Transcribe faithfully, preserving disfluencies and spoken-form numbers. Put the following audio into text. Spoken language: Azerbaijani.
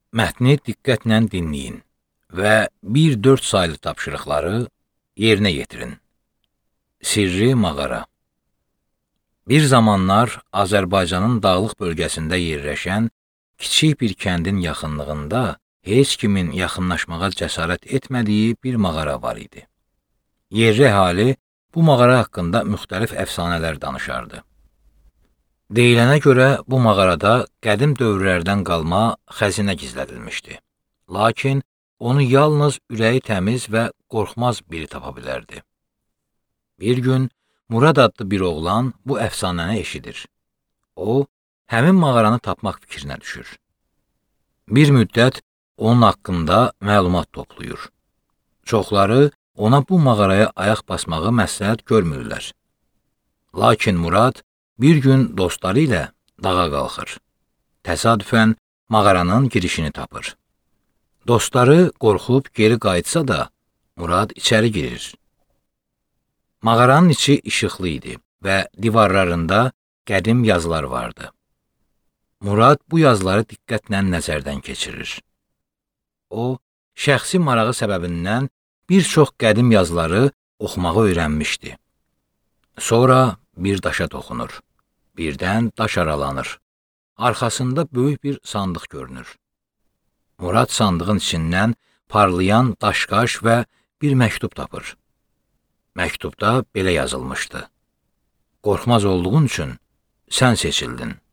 Mətni diqqətlə dinləyin və bir dörd saylı tapşırıqları yerinə yetirin. Sirri mağara. Bir zamanlar Azərbaycanın dağlıq bölgəsində yerləşən kiçik bir kəndin yaxınlığında heç kimin yaxınlaşmağa cəsarət etmədiyi bir mağara var idi. Yerli əhali bu mağara haqqında müxtəlif əfsanələr danışardı. Deyilənə görə bu mağarada qədim dövrlərdən qalma xəzinə gizlədilmişdi. Lakin onu yalnız ürəyi təmiz və qorxmaz biri tapa bilərdi. Bir gün Murad adlı bir oğlan bu əfsanəni eşidir. O, həmin mağaranı tapmaq fikrinə düşür. Bir müddət onun haqqında məlumat toplayır. Çoxları ona bu mağaraya ayaq basmağı məsləhət görmürlər. Lakin Murad bir gün dostları ilə dağa qalxır. Təsadüfən mağaranın girişini tapır. Dostları qorxub geri qayıtsa da, Murad içəri girir. Mağaranın içi işıqlı idi və divarlarında qədim yazılar vardı. Murad bu yazıları diqqətlə nəzərdən keçirir. O, şəxsi marağı səbəbindən bir çox qədim yazıları oxumağı öyrənmişdi. Sonra bir daşa toxunur. Birdən daş aralanır. Arxasında böyük bir sandıq görünür. Murad sandığın içindən parlayan daşqaş və bir məktub tapır. Məktubda belə yazılmışdı: Qorxmaz olduğun üçün sən seçildin.